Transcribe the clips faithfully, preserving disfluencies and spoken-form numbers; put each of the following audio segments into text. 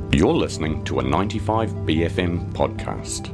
You're listening to a ninety-five B F M podcast.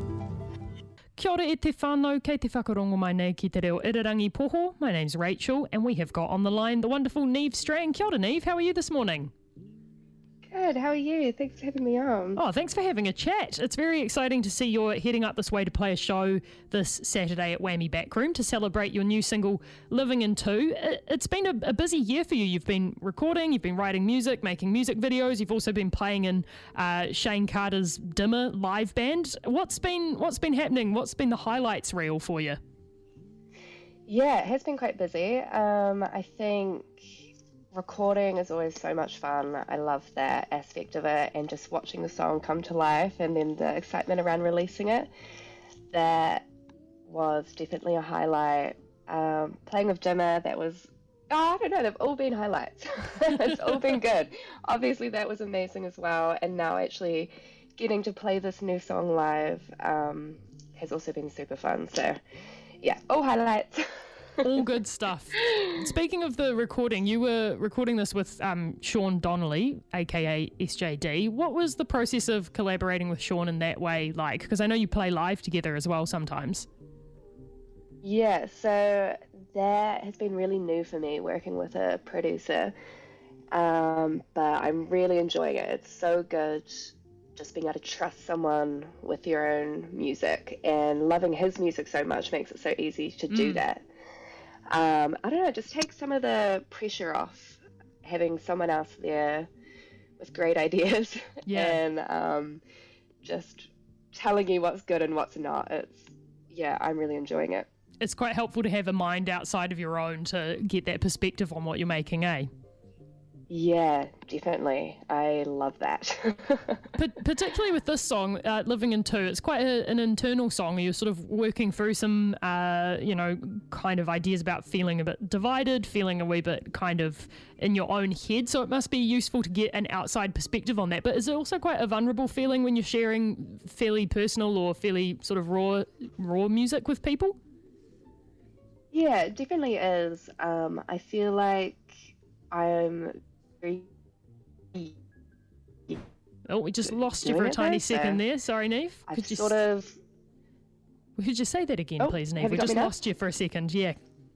Kia ora e te whānau, kei te whakarongo mai nei ki te reo Irirangi Poho. My name's Rachel, and we have got on the line the wonderful Niamh Strang. Kia ora, Niamh, how are you this morning? Good, how are you? Thanks for having me on. Oh, thanks for having a chat. It's very exciting to see you're heading up this way to play a show this Saturday at Whammy Backroom to celebrate your new single, Living in Two. It's been a, a busy year for you. You've been recording, you've been writing music, making music videos. You've also been playing in uh, Shane Carter's Dimmer live band. What's been what's been happening? What's been the highlights reel for you? Yeah, it has been quite busy. Um, I think recording is always so much fun. I love that aspect of it, and just watching the song come to life and then the excitement around releasing it. That was definitely a highlight. Um, playing with Dimmer, that was, oh, I don't know, they've all been highlights. It's all been good. Obviously that was amazing as well, and now actually getting to play this new song live um, has also been super fun. So yeah, all highlights. All good stuff. Speaking of the recording, you were recording this with um, Sean Donnelly, aka S J D. What was the process of collaborating with Sean in that way like? Because I know you play live together as well sometimes. Yeah, so that has been really new for me, working with a producer. Um, but I'm really enjoying it. It's so good just being able to trust someone with your own music, and loving his music so much makes it so easy to do mm. that. Um, I don't know, just take some of the pressure off having someone else there with great ideas yeah. and um, just telling you what's good and what's not. It's, yeah, I'm really enjoying it. It's quite helpful to have a mind outside of your own to get that perspective on what you're making, eh? Yeah, definitely. I love that. P- particularly with this song, uh, Living in Two, it's quite a, an internal song. You're sort of working through some, uh, you know, kind of ideas about feeling a bit divided, feeling a wee bit kind of in your own head. So it must be useful to get an outside perspective on that. But is it also quite a vulnerable feeling when you're sharing fairly personal or fairly sort of raw, raw music with people? Yeah, it definitely is. Um, I feel like I'm Oh, we just lost you for a tiny second there. Sorry, Niamh. Could you sort of... Could you say that again, oh, please, Niamh? We just lost you for a second. Yeah.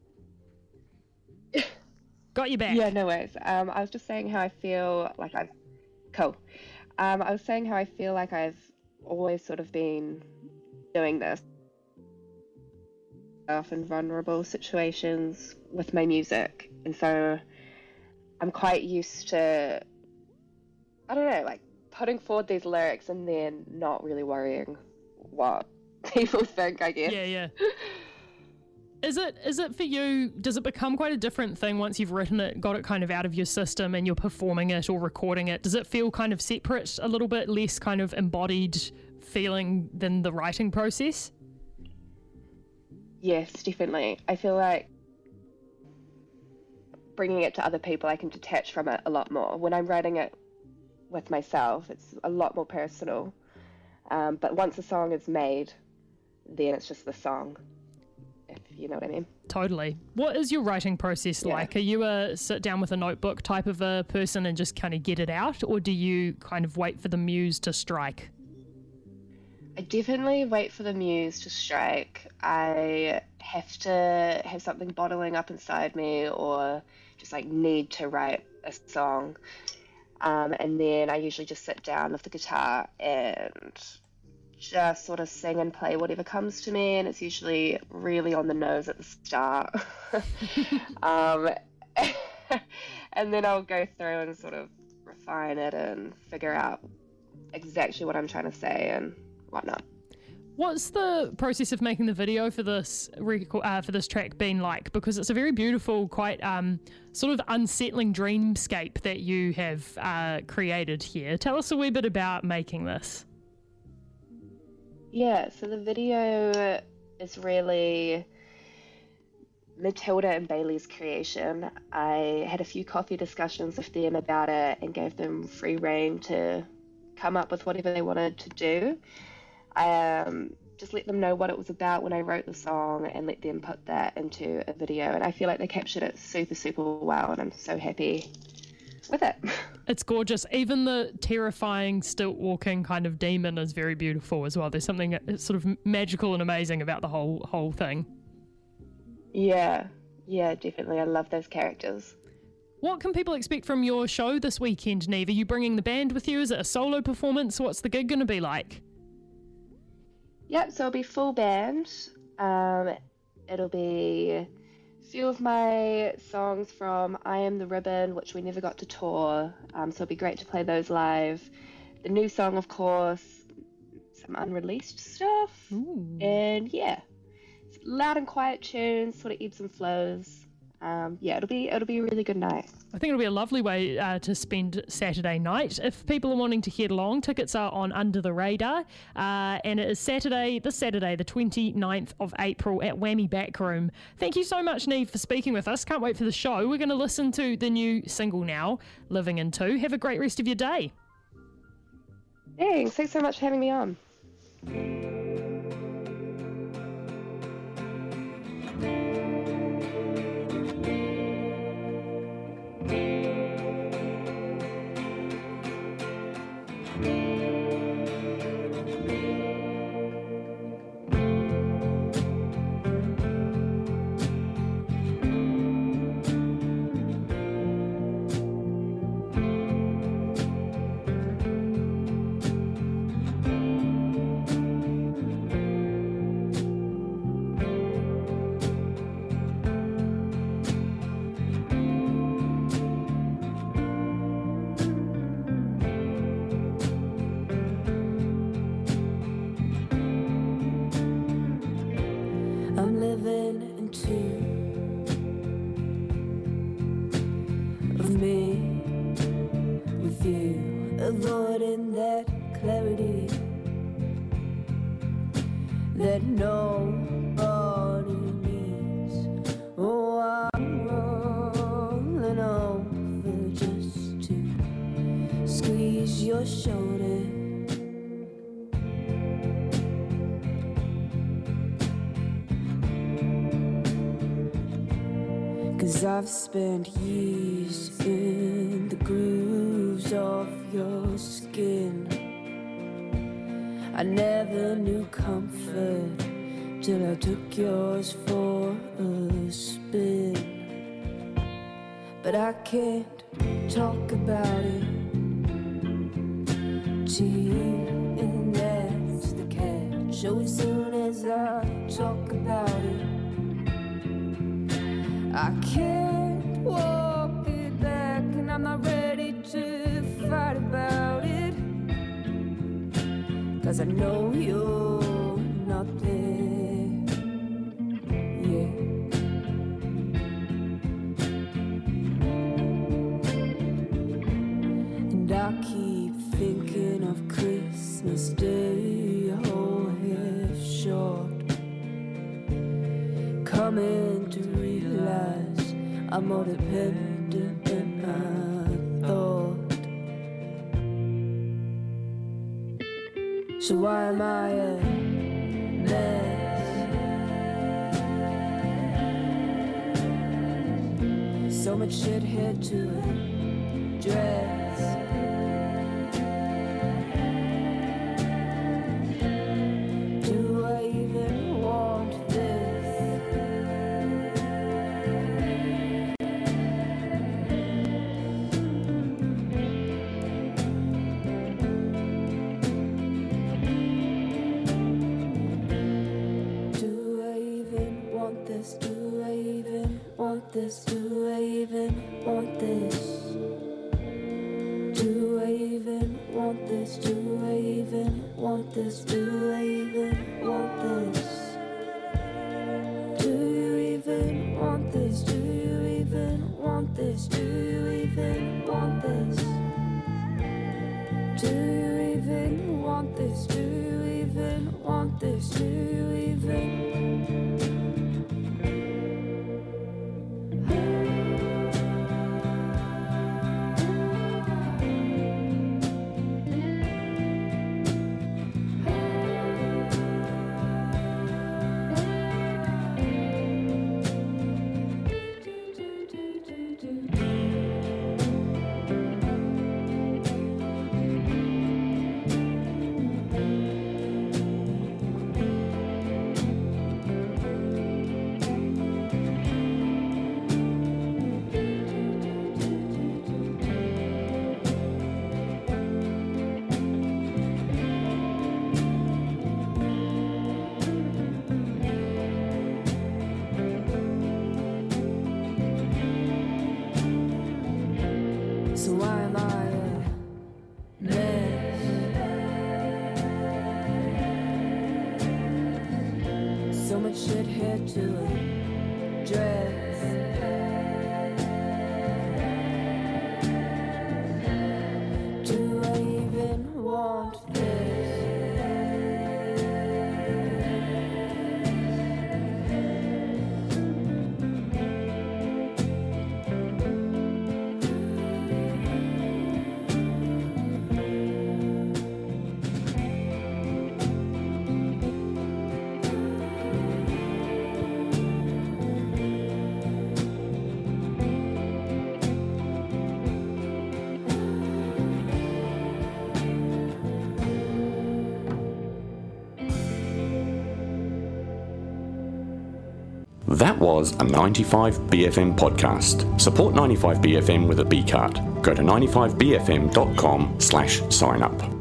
Got you back. Yeah, no worries. Um, I was just saying how I feel like I've... Cool. Um, I was saying how I feel like I've always sort of been doing this in vulnerable situations with my music. And so I'm quite used to, I don't know, like putting forward these lyrics and then not really worrying what people think, I guess. Yeah, yeah. Is it is it for you, does it become quite a different thing once you've written it, got it kind of out of your system and you're performing it or recording it? Does it feel kind of separate a little bit, less kind of embodied feeling than the writing process? Yes, definitely. I feel like bringing it to other people, I can detach from it a lot more. When I'm writing it with myself, it's a lot more personal. Um, but once a song is made, then it's just the song, if you know what I mean. Totally. What is your writing process yeah. like? Are you a sit down with a notebook type of a person and just kind of get it out, or do you kind of wait for the muse to strike? I definitely wait for the muse to strike. I have to have something bottling up inside me, or just like need to write a song. Um, and then I usually just sit down with the guitar and just sort of sing and play whatever comes to me. And it's usually really on the nose at the start. um, and then I'll go through and sort of refine it and figure out exactly what I'm trying to say and whatnot. What's the process of making the video for this record, uh, for this track been like? Because it's a very beautiful, quite um, sort of unsettling dreamscape that you have uh, created here. Tell us a wee bit about making this. Yeah, so the video is really Matilda and Bailey's creation. I had a few coffee discussions with them about it and gave them free rein to come up with whatever they wanted to do. I um, just let them know what it was about when I wrote the song and let them put that into a video. And I feel like they captured it super, super well, and I'm so happy with it. It's gorgeous. Even the terrifying stilt walking kind of demon is very beautiful as well. There's something sort of magical and amazing about the whole whole thing. Yeah, yeah, definitely. I love those characters. What can people expect from your show this weekend, Niamh? Are you bringing the band with you? Is it a solo performance? What's the gig going to be like? Yep, so it'll be full band. Um, it'll be a few of my songs from I Am the Ribbon, which we never got to tour. Um, so it'll be great to play those live. The new song, of course, some unreleased stuff. Ooh. And yeah, loud and quiet tunes, sort of ebbs and flows. Um, yeah, it'll be it'll be a really good night. I think it'll be a lovely way uh, to spend Saturday night. If people are wanting to head along, tickets are on Under the Radar, uh, and it is Saturday, this Saturday, the twenty-ninth of April at Whammy Backroom. Thank you so much, Niamh, for speaking with us. Can't wait for the show. We're going to listen to the new single now, Living in Two. Have a great rest of your day. Thanks. Thanks so much for having me on. I'm living in two of me with you, avoiding that clarity that nobody needs. Oh, I'm rolling over just to squeeze your shoulder. Cause I've spent years in the grooves of your skin. I never knew comfort till I took yours for a spin. But I can't talk about it to you, and that's the catch. So as soon as I talk about it, I can't walk it back, and I'm not ready to fight about it. Cause I know you're not there, yeah. And I keep thinking of Christmas Day, oh, half short, coming to realize I'm more dependent than I thought. So why am I a mess? So much shit here to address. Do I even want this? This? Do I even want this? Do I even want this? Do I even want this? Do I even want this? Do I even want this? Do you even want this? Do you even want this? Do you even want this? Do you even want this? Do you even want this? Do you even shed hair to a dress. Do I even want this? That was a ninety-five B F M podcast. Support ninety-five B F M with a B card. Go to ninety-five B F M dot com slash sign up.